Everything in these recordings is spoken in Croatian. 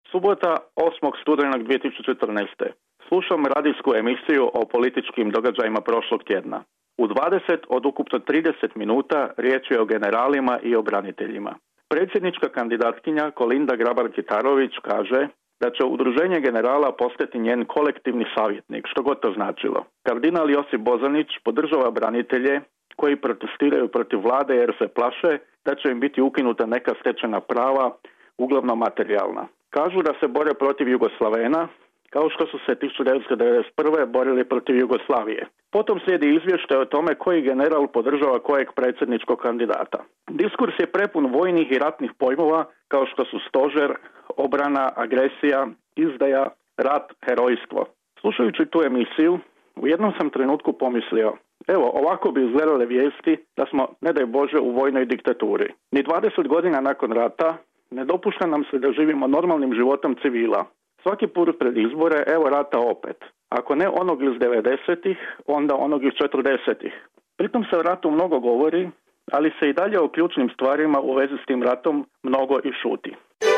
Subota 8. studenog 2014. Slušam radijsku emisiju o političkim događajima prošlog tjedna. U 20 od ukupno 30 minuta riječ je o generalima i o braniteljima. Predsjednička kandidatkinja Kolinda Grabar-Kitarović kaže da će udruženje generala postati njen kolektivni savjetnik, što god to značilo. Kardinal Josip Bozanić podržava branitelje koji protestiraju protiv vlade jer se plaše da će im biti ukinuta neka stečena prava, uglavnom materijalna. Kažu da se bore protiv Jugoslavena, kao što su se 1991. borili protiv Jugoslavije. Potom slijedi izvještaj o tome koji general podržava kojeg predsjedničkog kandidata. Diskurs je prepun vojnih i ratnih pojmova kao što su stožer, obrana, agresija, izdaja, rat, herojstvo. Slušajući tu emisiju, u jednom sam trenutku pomislio, evo, ovako bi izgledale vijesti da smo, ne daj Bože, u vojnoj diktaturi. Ni 20 godina nakon rata ne dopušta nam se da živimo normalnim životom civila. Svaki put pred izbore, evo rata opet. Ako ne onog iz 90-ih, onda onog iz 40-ih. Pritom se o ratu mnogo govori, ali se i dalje o ključnim stvarima u vezi s tim ratom mnogo i šuti.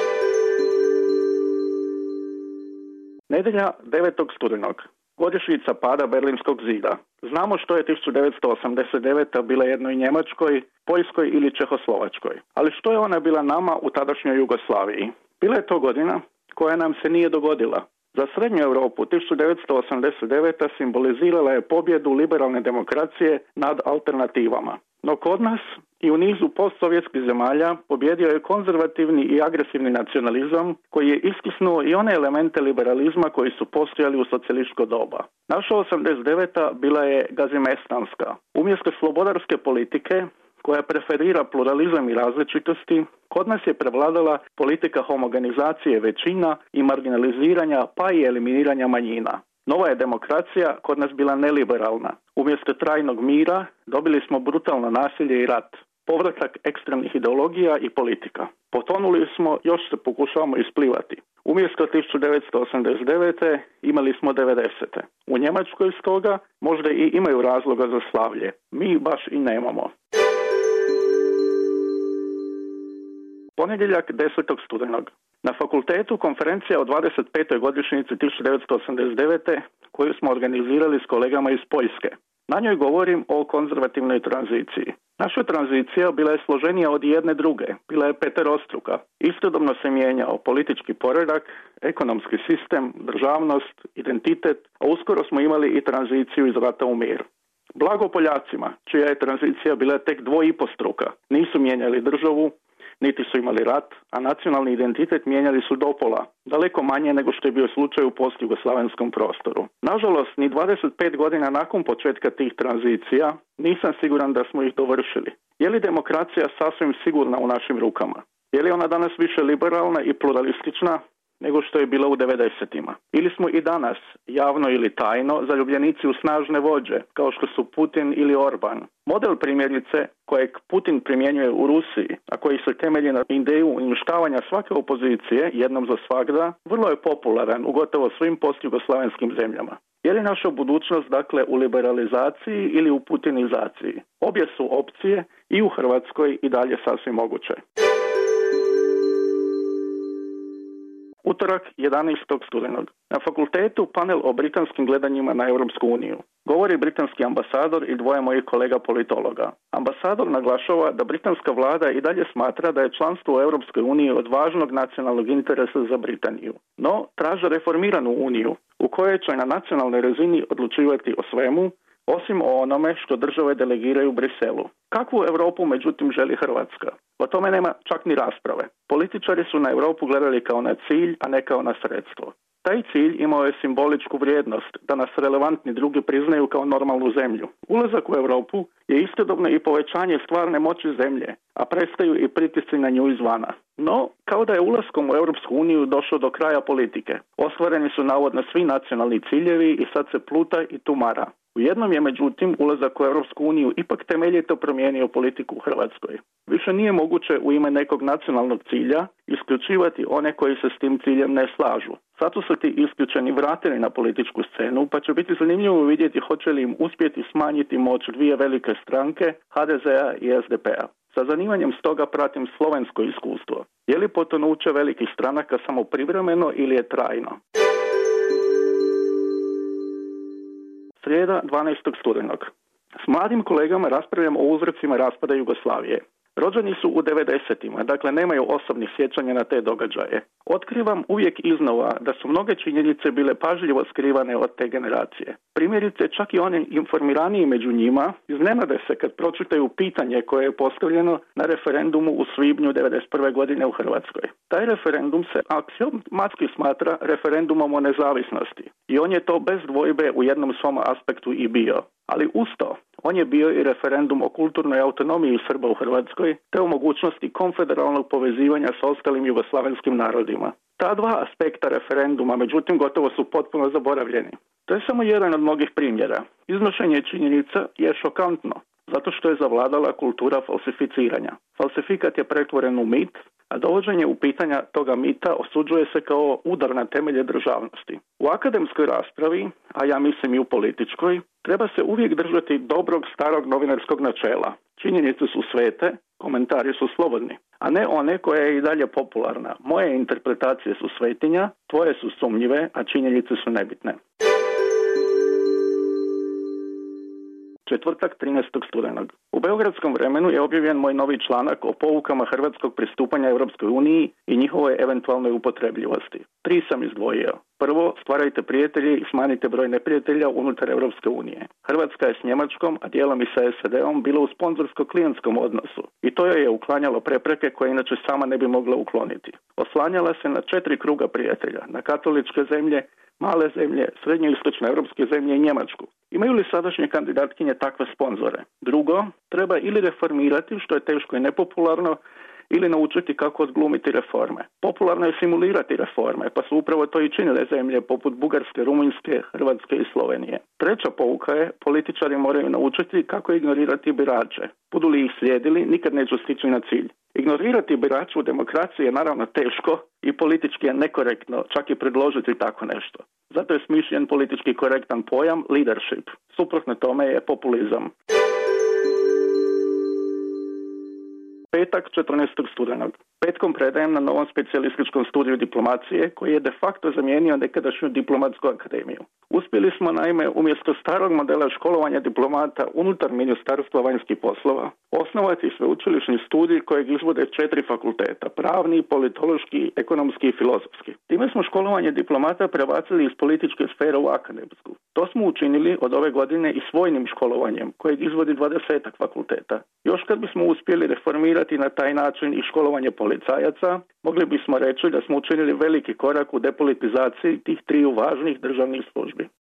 Nedjelja 9. studenog. Godišnjica pada Berlinskog zida. Znamo što je 1989. bila jednoj Njemačkoj, Poljskoj ili Čehoslovačkoj. Ali što je ona bila nama u tadašnjoj Jugoslaviji? Bila je to godina koja nam se nije dogodila. Za Srednju Europu 1989. simbolizirala je pobjedu liberalne demokracije nad alternativama. No kod nas i u nizu postsovjetskih zemalja pobjedio je konzervativni i agresivni nacionalizam koji je iskisnuo i one elemente liberalizma koji su postojali u socijalističko doba. Naša 89. bila je gazimestanska. Umjesto slobodarske politike koja preferira pluralizam i različitosti, kod nas je prevladala politika homogenizacije većina i marginaliziranja pa i eliminiranja manjina. Nova je demokracija kod nas bila neliberalna. Umjesto trajnog mira dobili smo brutalno nasilje i rat, povratak ekstremnih ideologija i politika. Potonuli smo, još se pokušavamo isplivati. Umjesto 1989. imali smo 90. U Njemačkoj stoga možda i imaju razloga za slavlje. Mi baš i nemamo. Ponedjeljak 10. studenog. Na fakultetu konferencija o 25. godišnjici 1989. koju smo organizirali s kolegama iz Poljske. Na njoj govorim o konzervativnoj tranziciji. Naša tranzicija bila je složenija od jedne druge, bila je peterostruka. Istodobno se mijenjao politički poredak, ekonomski sistem, državnost, identitet, a uskoro smo imali i tranziciju iz rata u mir. Blago Poljacima, čija je tranzicija bila tek dvoipostruka, nisu mijenjali državu, niti su imali rat, a nacionalni identitet mijenjali su dopola, daleko manje nego što je bio slučaj u postjugoslavenskom prostoru. Nažalost, ni 25 godina nakon početka tih tranzicija nisam siguran da smo ih dovršili. Je li demokracija sasvim sigurna u našim rukama? Je li ona danas više liberalna i pluralistična nego što je bila u 90-ima? Ili smo i danas, javno ili tajno, zaljubljenici u snažne vođe, kao što su Putin ili Orban? Model primjerice kojeg Putin primjenjuje u Rusiji, a koji se temelji na ideju uništavanja svake opozicije jednom za svagda, vrlo je popularan u gotovo svim postjugoslavenskim zemljama. Je li naša budućnost dakle u liberalizaciji ili u putinizaciji? Obje su opcije i u Hrvatskoj i dalje sasvim moguće. Utorak 11. studenog. Na fakultetu panel o britanskim gledanjima na Europsku uniju. Govori britanski ambasador i dvoje mojih kolega politologa. Ambasador naglašava da britanska vlada i dalje smatra da je članstvo u Europskoj uniji od važnog nacionalnog interesa za Britaniju. No, traže reformiranu uniju u kojoj će na nacionalnoj razini odlučivati o svemu, osim o onome što države delegiraju Briselu. Kakvu Europu međutim želi Hrvatska? O tome nema čak ni rasprave. Političari su na Europu gledali kao na cilj, a ne kao na sredstvo. Taj cilj imao je simboličku vrijednost, da nas relevantni drugi priznaju kao normalnu zemlju. Ulazak u Europu je istodobno i povećanje stvarne moći zemlje, a prestaju i pritisci na nju izvana. No, kao da je ulaskom u Europsku uniju došlo do kraja politike. Ostvareni su navodno svi nacionalni ciljevi i sad se pluta i tumara. U jednom je, međutim, ulazak u Europsku uniju ipak temeljito promijenio politiku u Hrvatskoj. Više nije moguće u ime nekog nacionalnog cilja isključivati one koji se s tim ciljem ne slažu. Sad su se ti isključeni vratili na političku scenu, pa će biti zanimljivo vidjeti hoće li im uspjeti smanjiti moć dvije velike stranke, HDZ-a i SDP-a. Sa zanimanjem stoga pratim slovensko iskustvo. Je li potonuće velikih stranaka samo privremeno ili je trajno? Srijeda 12. studenog. S mladim kolegama raspravljamo o uzrocima raspada Jugoslavije. Rođeni su u 90-ima, dakle nemaju osobnih sjećanja na te događaje. Otkrivam uvijek iznova da su mnoge činjenice bile pažljivo skrivane od te generacije. Primjerice, čak i oni informiraniji među njima iznenade se kad pročitaju pitanje koje je postavljeno na referendumu u svibnju 1991. godine u Hrvatskoj. Taj referendum se aksiomatski smatra referendumom o nezavisnosti i on je to bez dvojbe u jednom svom aspektu i bio. Ali uz to, on je bio i referendum o kulturnoj autonomiji Srba u Hrvatskoj te o mogućnosti konfederalnog povezivanja s ostalim jugoslavenskim narodima. Ta dva aspekta referenduma, međutim, gotovo su potpuno zaboravljeni. To je samo jedan od mnogih primjera. Iznošenje činjenica je šokantno, zato što je zavladala kultura falsificiranja. Falsifikat je pretvoren u mit, a dovođenje u pitanja toga mita osuđuje se kao udar na temelje državnosti. U akademskoj raspravi, a ja mislim i u političkoj, treba se uvijek držati dobrog starog novinarskog načela. Činjenice su svete, komentari su slobodni, a ne one koja je i dalje popularna. Moje interpretacije su svetinja, tvoje su sumnjive, a činjenice su nebitne. Četvrtak 13. studenog. U Beogradskom vremenu je objavljen moj novi članak o poukama hrvatskog pristupanja Europskoj uniji i njihovoj eventualnoj upotrebljivosti. 3 sam izdvojio. Prvo, stvarajte prijatelje i smanjite broj neprijatelja unutar Europske unije. Hrvatska je s Njemačkom, a dijelom i sa SAD-om, bila u sponzorsko-klijentskom odnosu i to joj je uklanjalo prepreke koje inače sama ne bi mogla ukloniti. Oslanjala se na 4 kruga prijatelja, na katoličke zemlje, male zemlje, srednjoistočne europske zemlje i Njemačku. Imaju li sadašnje kandidatkinje takve sponzore? Drugo, treba ili reformirati, što je teško i nepopularno, ili naučiti kako odglumiti reforme. Popularno je simulirati reforme, pa su upravo to i činile zemlje poput Bugarske, Rumunjske, Hrvatske i Slovenije. Treća pouka je, političari moraju naučiti kako ignorirati birače. Budu li ih slijedili, nikad neće stići na cilj. Ignorirati birače u demokraciji je naravno teško i politički je nekorektno, čak i predložiti tako nešto. Zato je smišljen politički korektan pojam leadership. Suprotno tome je populizam. Petak 14. studenog. Petkom predajem na novom specijalističkom studiju diplomacije koji je de facto zamijenio nekadašnju diplomatsku akademiju. Uspjeli smo naime umjesto starog modela školovanja diplomata unutar Ministarstva vanjskih poslova osnovati sveučilišni studij kojeg izvode 4 fakulteta, pravni, politološki, ekonomski i filozofski. Time smo školovanje diplomata prebacili iz političke sfere u akademsku. To smo učinili od ove godine i s vojnim školovanjem kojeg izvodi 20 fakulteta. Još kad bismo uspjeli reformirati na taj način i školovanje policajaca, mogli bismo reći da smo učinili veliki korak u depolitizaciji tih 3 važnih državnih službi.